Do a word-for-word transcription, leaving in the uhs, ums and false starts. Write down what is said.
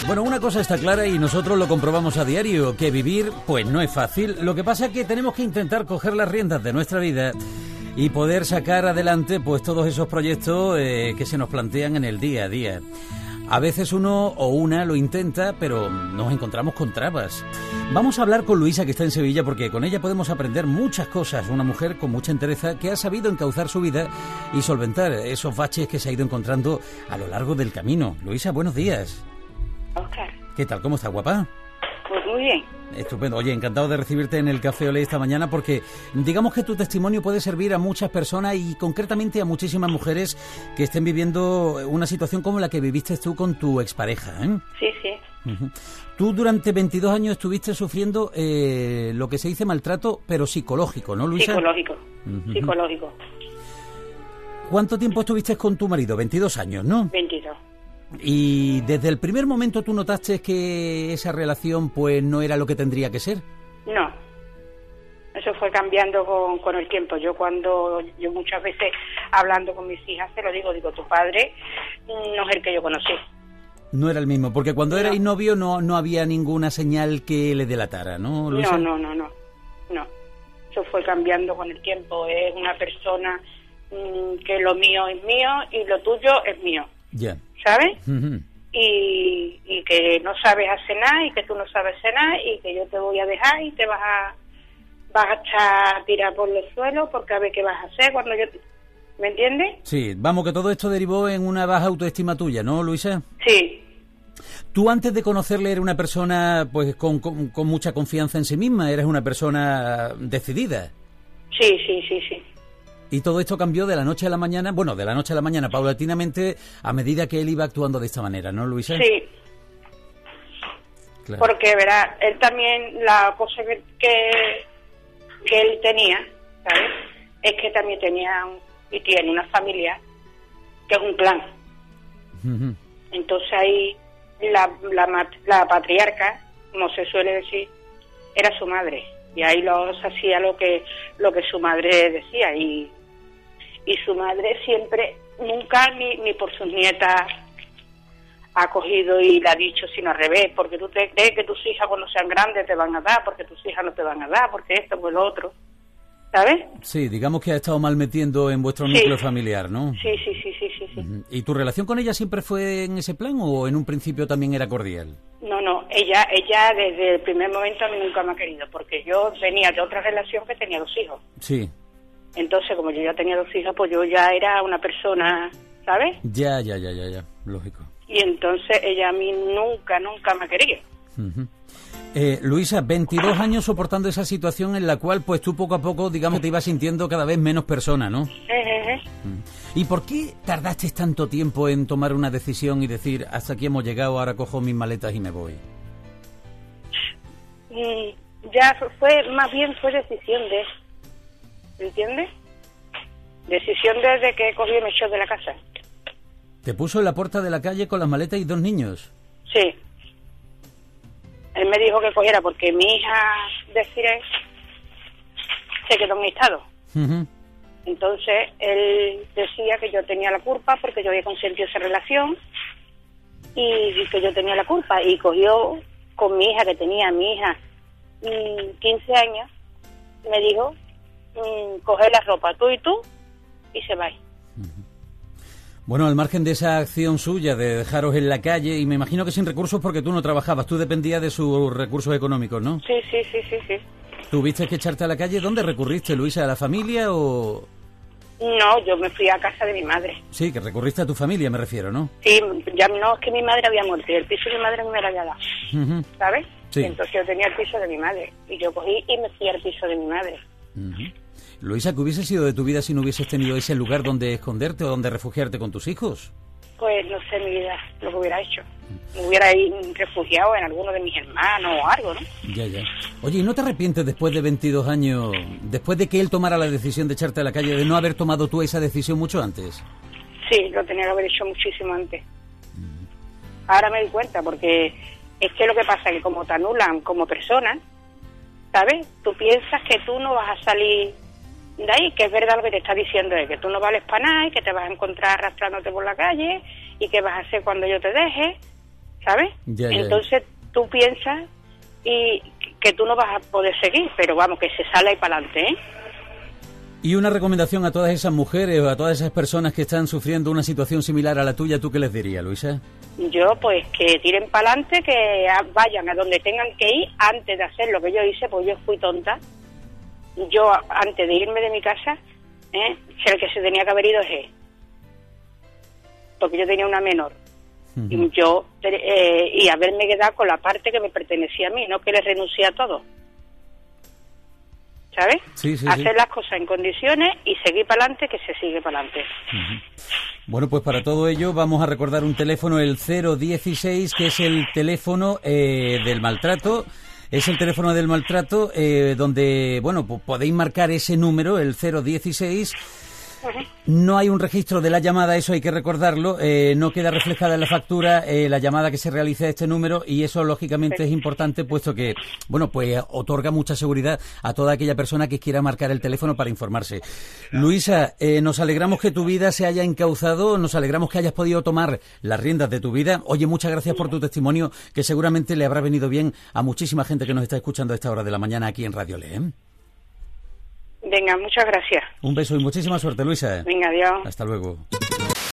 Bueno, una cosa está clara y nosotros lo comprobamos a diario, que vivir pues no es fácil. Lo que pasa es que tenemos que intentar coger las riendas de nuestra vida y poder sacar adelante pues todos esos proyectos eh, que se nos plantean en el día a día. A veces uno o una lo intenta, pero nos encontramos con trabas. Vamos a hablar con Luisa, que está en Sevilla, porque con ella podemos aprender muchas cosas. Una mujer con mucha entereza que ha sabido encauzar su vida y solventar esos baches que se ha ido encontrando a lo largo del camino. Luisa, buenos días. Oscar. ¿Qué tal? ¿Cómo estás, guapa? Pues muy bien. Estupendo. Oye, encantado de recibirte en el Café Olé esta mañana porque digamos que tu testimonio puede servir a muchas personas y concretamente a muchísimas mujeres que estén viviendo una situación como la que viviste tú con tu expareja, ¿eh? Sí, sí. Uh-huh. Tú durante veintidós años estuviste sufriendo eh, lo que se dice maltrato, pero psicológico, ¿no, Luisa? Psicológico, uh-huh. psicológico. ¿Cuánto tiempo estuviste con tu marido? veintidós años, ¿no? veintidós. ¿Y desde el primer momento tú notaste que esa relación pues no era lo que tendría que ser? No, eso fue cambiando con, con el tiempo. Yo cuando, yo muchas veces hablando con mis hijas se lo digo, digo, tu padre no es el que yo conocí. No era el mismo, porque cuando no. erais novio no, no había ninguna señal que le delatara, ¿no, Luisa? No, no, no, no, no. Eso fue cambiando con el tiempo. Es una persona mmm, que lo mío es mío y lo tuyo es mío. Ya. ¿Sabes? Uh-huh. y, y que no sabes hacer nada y que tú no sabes hacer nada y que yo te voy a dejar y te vas a vas a estar tirada por los suelos porque a ver qué vas a hacer cuando yo... ¿Me entiendes? Sí, vamos, que todo esto derivó en una baja autoestima tuya, ¿no, Luisa? Sí. Tú antes de conocerle eres una persona pues con, con, con mucha confianza en sí misma, eres una persona decidida. Sí, sí, sí, sí. Y todo esto cambió de la noche a la mañana, bueno, de la noche a la mañana, paulatinamente, a medida que él iba actuando de esta manera, ¿no, Luisa? Sí. Claro. Porque, verá, él también, la cosa que, que, que él tenía, ¿sabes? Es que también tenía y tiene una familia que es un clan. Uh-huh. Entonces ahí la, la, la patriarca, como se suele decir, era su madre. Y ahí los hacía lo que, lo que su madre decía y... Y su madre siempre, nunca ni, ni por sus nietas ha cogido y le ha dicho, sino al revés, porque tú te crees que tus hijas cuando sean grandes te van a dar, porque tus hijas no te van a dar, porque esto, pues lo otro, ¿sabes? Sí, digamos que ha estado mal metiendo en vuestro sí. núcleo familiar, ¿no? Sí, sí, sí, sí, sí, sí. Uh-huh. ¿Y tu relación con ella siempre fue en ese plan o en un principio también era cordial? No, no, ella ella desde el primer momento a mí nunca me ha querido, porque yo venía de otra relación que tenía dos hijos. Sí. Entonces, como yo ya tenía dos hijas, pues yo ya era una persona, ¿sabes? Ya, ya, ya, ya, ya, lógico. Y entonces ella a mí nunca, nunca me ha querido. Uh-huh. Eh, Luisa, veintidós años soportando esa situación en la cual, pues tú poco a poco, digamos, te ibas sintiendo cada vez menos persona, ¿no? Uh-huh. Uh-huh. ¿Y por qué tardaste tanto tiempo en tomar una decisión y decir, hasta aquí hemos llegado, ahora cojo mis maletas y me voy? Mm, ya fue, más bien fue decisión de... ¿Entiendes? Decisión desde que cogí y me echó de la casa. ¿Te puso en la puerta de la calle con las maletas y dos niños? Sí. Él me dijo que cogiera porque mi hija de Cire se quedó en mi estado. Uh-huh. Entonces él decía que yo tenía la culpa porque yo había consentido esa relación y que yo tenía la culpa. Y cogió con mi hija, que tenía mi hija mmm, quince años, me dijo... Mm, coger la ropa, tú y tú, y se va. Uh-huh. Bueno, al margen de esa acción suya de dejaros en la calle, y me imagino que sin recursos porque tú no trabajabas, tú dependías de sus recursos económicos, ¿no? Sí, sí, sí, sí, sí. ¿Tuviste que echarte a la calle? ¿Dónde recurriste, Luisa? ¿A la familia o...? No, yo me fui a casa de mi madre. Sí, que recurriste a tu familia, me refiero, ¿no? Sí, ya no, es que mi madre había muerto y el piso de mi madre no me lo había dado, uh-huh. ¿sabes? Sí. Entonces yo tenía el piso de mi madre y yo cogí y me fui al piso de mi madre. Uh-huh. Luisa, ¿qué hubiese sido de tu vida si no hubieses tenido ese lugar donde esconderte o donde refugiarte con tus hijos? Pues no sé, mi vida, lo que hubiera hecho. Me hubiera ido refugiado en alguno de mis hermanos o algo, ¿no? Ya, ya. Oye, ¿y no te arrepientes después de veintidós años, después de que él tomara la decisión de echarte a la calle, de no haber tomado tú esa decisión mucho antes? Sí, lo tenía que haber hecho muchísimo antes. Uh-huh. Ahora me doy cuenta, porque es que lo que pasa es que como te anulan como persona, ¿sabes? Tú piensas que tú no vas a salir de ahí, que es verdad lo que te está diciendo, es que tú no vales para nada y que te vas a encontrar arrastrándote por la calle y que vas a hacer cuando yo te deje, ¿sabes? Ya, ya, Entonces tú piensas y que tú no vas a poder seguir, pero vamos, que se sale ahí para adelante, ¿eh? Y una recomendación a todas esas mujeres o a todas esas personas que están sufriendo una situación similar a la tuya, ¿tú qué les dirías, Luisa? Yo, pues, que tiren para adelante, que vayan a donde tengan que ir antes de hacer lo que yo hice, pues yo fui tonta. Yo, antes de irme de mi casa, ¿eh? el que se tenía que haber ido es él. Porque yo tenía una menor. Uh-huh. Y yo, eh, y haberme quedado con la parte que me pertenecía a mí, no que le renuncié a todo. ¿Sabes? Sí, sí, Hacer sí. las cosas en condiciones y seguir para adelante, que se sigue para adelante. Uh-huh. Bueno, pues para todo ello vamos a recordar un teléfono, el cero dieciséis, que es el teléfono eh, del maltrato. Es el teléfono del maltrato eh, donde, bueno, pues podéis marcar ese número, el cero dieciséis. No hay un registro de la llamada, eso hay que recordarlo, eh, no queda reflejada en la factura eh, la llamada que se realice a este número, y eso lógicamente sí. es importante, puesto que, bueno, pues otorga mucha seguridad a toda aquella persona que quiera marcar el teléfono para informarse. Luisa, eh, nos alegramos que tu vida se haya encauzado, nos alegramos que hayas podido tomar las riendas de tu vida. Oye, muchas gracias por tu testimonio, que seguramente le habrá venido bien a muchísima gente que nos está escuchando a esta hora de la mañana aquí en Radio Le, ¿eh? Venga, muchas gracias. Un beso y muchísima suerte, Luisa. Venga, adiós. Hasta luego.